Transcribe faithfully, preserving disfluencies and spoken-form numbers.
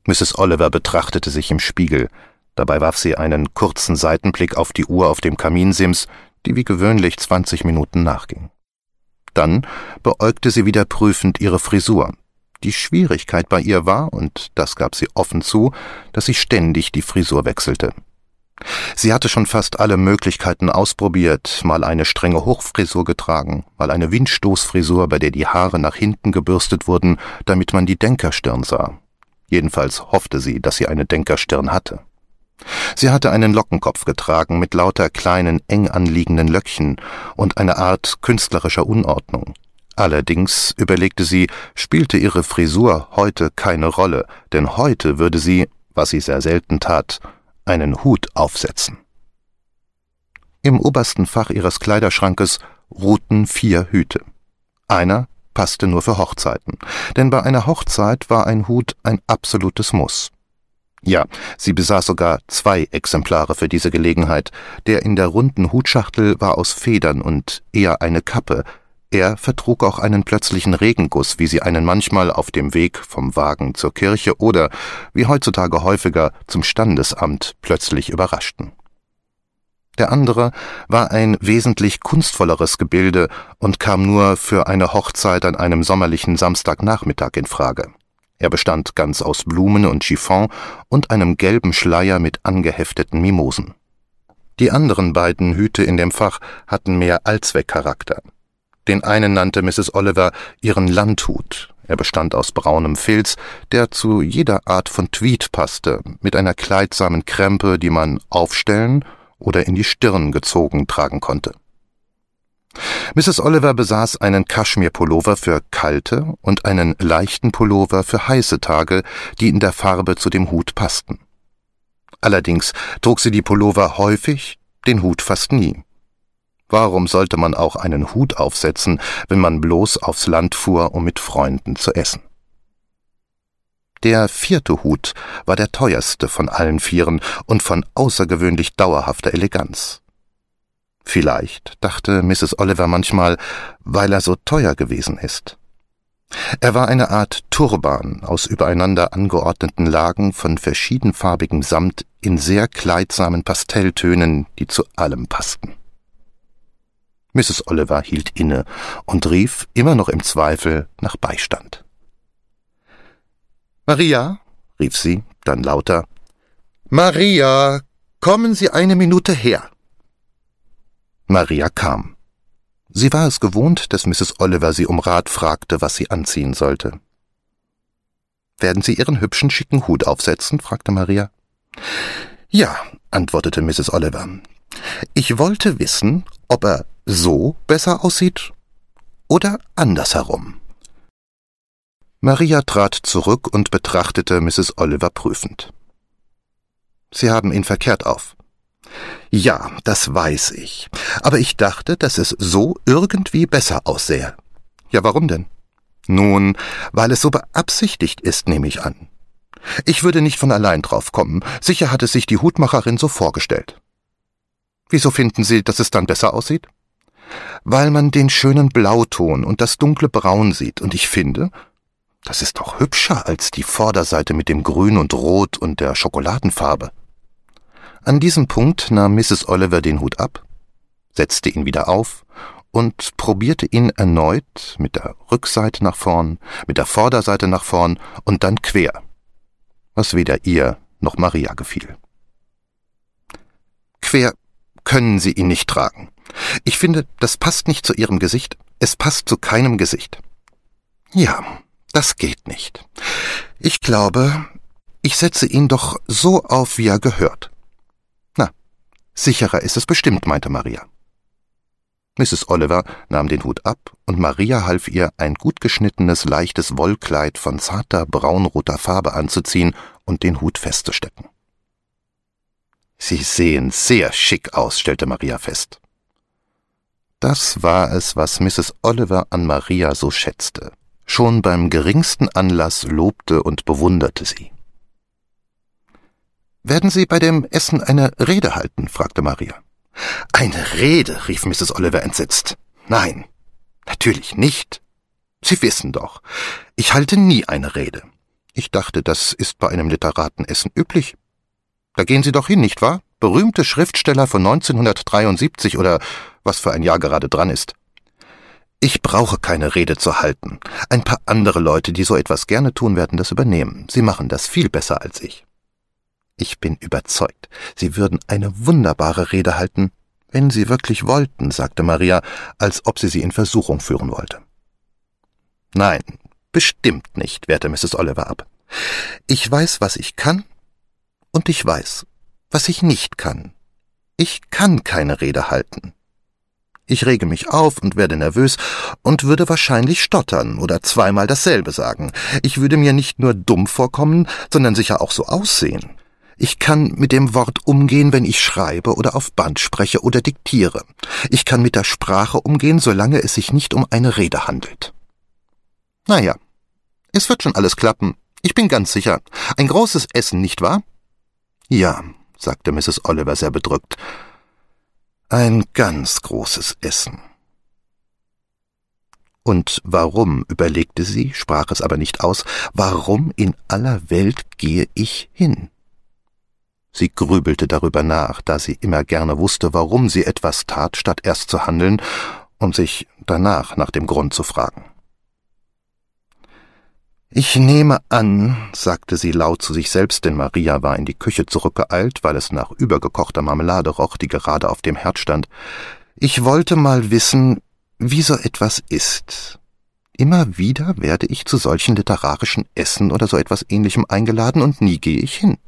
Misses Oliver betrachtete sich im Spiegel. Dabei warf sie einen kurzen Seitenblick auf die Uhr auf dem Kaminsims, die wie gewöhnlich zwanzig Minuten nachging. Dann beäugte sie wieder prüfend ihre Frisur. Die Schwierigkeit bei ihr war, und das gab sie offen zu, dass sie ständig die Frisur wechselte. Sie hatte schon fast alle Möglichkeiten ausprobiert, mal eine strenge Hochfrisur getragen, mal eine Windstoßfrisur, bei der die Haare nach hinten gebürstet wurden, damit man die Denkerstirn sah. Jedenfalls hoffte sie, dass sie eine Denkerstirn hatte. Sie hatte einen Lockenkopf getragen mit lauter kleinen, eng anliegenden Löckchen und eine Art künstlerischer Unordnung. Allerdings, überlegte sie, spielte ihre Frisur heute keine Rolle, denn heute würde sie, was sie sehr selten tat, einen Hut aufsetzen. Im obersten Fach ihres Kleiderschrankes ruhten vier Hüte. Einer passte nur für Hochzeiten, denn bei einer Hochzeit war ein Hut ein absolutes Muss. Ja, sie besaß sogar zwei Exemplare für diese Gelegenheit. Der in der runden Hutschachtel war aus Federn und eher eine Kappe. Er vertrug auch einen plötzlichen Regenguss, wie sie einen manchmal auf dem Weg vom Wagen zur Kirche oder, wie heutzutage häufiger, zum Standesamt plötzlich überraschten. Der andere war ein wesentlich kunstvolleres Gebilde und kam nur für eine Hochzeit an einem sommerlichen Samstagnachmittag in Frage. Er bestand ganz aus Blumen und Chiffon und einem gelben Schleier mit angehefteten Mimosen. Die anderen beiden Hüte in dem Fach hatten mehr Allzweckcharakter. Den einen nannte Misses Oliver ihren Landhut. Er bestand aus braunem Filz, der zu jeder Art von Tweed passte, mit einer kleidsamen Krempe, die man aufstellen oder in die Stirn gezogen tragen konnte. Misses Oliver besaß einen Kaschmirpullover für kalte und einen leichten Pullover für heiße Tage, die in der Farbe zu dem Hut passten. Allerdings trug sie die Pullover häufig, den Hut fast nie. Warum sollte man auch einen Hut aufsetzen, wenn man bloß aufs Land fuhr, um mit Freunden zu essen? Der vierte Hut war der teuerste von allen vieren und von außergewöhnlich dauerhafter Eleganz. Vielleicht, dachte Misses Oliver manchmal, weil er so teuer gewesen ist. Er war eine Art Turban aus übereinander angeordneten Lagen von verschiedenfarbigem Samt in sehr kleidsamen Pastelltönen, die zu allem passten. Misses Oliver hielt inne und rief, immer noch im Zweifel, nach Beistand. »Maria«, rief sie, dann lauter, »Maria, kommen Sie eine Minute her!« Maria kam. Sie war es gewohnt, dass Misses Oliver sie um Rat fragte, was sie anziehen sollte. »Werden Sie Ihren hübschen, schicken Hut aufsetzen?« fragte Maria. »Ja«, antwortete Misses Oliver. »Ich wollte wissen, ob er so besser aussieht oder andersherum.« Maria trat zurück und betrachtete Misses Oliver prüfend. »Sie haben ihn verkehrt auf.« »Ja, das weiß ich, aber ich dachte, dass es so irgendwie besser aussähe.« »Ja, warum denn?« »Nun, weil es so beabsichtigt ist, nehme ich an. Ich würde nicht von allein drauf kommen, sicher hat es sich die Hutmacherin so vorgestellt.« »Wieso finden Sie, dass es dann besser aussieht?« »Weil man den schönen Blauton und das dunkle Braun sieht, und ich finde, das ist doch hübscher als die Vorderseite mit dem Grün und Rot und der Schokoladenfarbe.« An diesem Punkt nahm Misses Oliver den Hut ab, setzte ihn wieder auf und probierte ihn erneut mit der Rückseite nach vorn, mit der Vorderseite nach vorn und dann quer, was weder ihr noch Maria gefiel. »Quer können Sie ihn nicht tragen. Ich finde, das passt nicht zu Ihrem Gesicht. Es passt zu keinem Gesicht.« »Ja, das geht nicht. Ich glaube, ich setze ihn doch so auf, wie er gehört.« »Na, sicherer ist es bestimmt«, meinte Maria. Misses Oliver nahm den Hut ab, und Maria half ihr, ein gut geschnittenes, leichtes Wollkleid von zarter, braunroter Farbe anzuziehen und den Hut festzustecken. »Sie sehen sehr schick aus«, stellte Maria fest. Das war es, was Misses Oliver an Maria so schätzte. Schon beim geringsten Anlass lobte und bewunderte sie. »Werden Sie bei dem Essen eine Rede halten?« fragte Maria. »Eine Rede?« rief Misses Oliver entsetzt. »Nein, natürlich nicht. Sie wissen doch, ich halte nie eine Rede. Ich dachte, das ist bei einem Literatenessen üblich. Da gehen Sie doch hin, nicht wahr? Berühmte Schriftsteller von neunzehnhundertdreiundsiebzig oder was für ein Jahr gerade dran ist. Ich brauche keine Rede zu halten. Ein paar andere Leute, die so etwas gerne tun, werden das übernehmen. Sie machen das viel besser als ich. Ich bin überzeugt, Sie würden eine wunderbare Rede halten, wenn Sie wirklich wollten, sagte Maria, als ob sie sie in Versuchung führen wollte. Nein, bestimmt nicht, wehrte Misses Oliver ab. Ich weiß, was ich kann, und ich weiß, was ich nicht kann. Ich kann keine Rede halten. Ich rege mich auf und werde nervös und würde wahrscheinlich stottern oder zweimal dasselbe sagen. Ich würde mir nicht nur dumm vorkommen, sondern sicher auch so aussehen. Ich kann mit dem Wort umgehen, wenn ich schreibe oder auf Band spreche oder diktiere. Ich kann mit der Sprache umgehen, solange es sich nicht um eine Rede handelt. Naja, es wird schon alles klappen. Ich bin ganz sicher. Ein großes Essen, nicht wahr? Ja, sagte Misses Oliver sehr bedrückt. Ein ganz großes Essen. Und warum, überlegte sie, sprach es aber nicht aus, warum in aller Welt gehe ich hin? Sie grübelte darüber nach, da sie immer gerne wusste, warum sie etwas tat, statt erst zu handeln und sich danach nach dem Grund zu fragen. »Ich nehme an«, sagte sie laut zu sich selbst, denn Maria war in die Küche zurückgeeilt, weil es nach übergekochter Marmelade roch, die gerade auf dem Herd stand. »Ich wollte mal wissen, wie so etwas ist. Immer wieder werde ich zu solchen literarischen Essen oder so etwas Ähnlichem eingeladen, und nie gehe ich hin.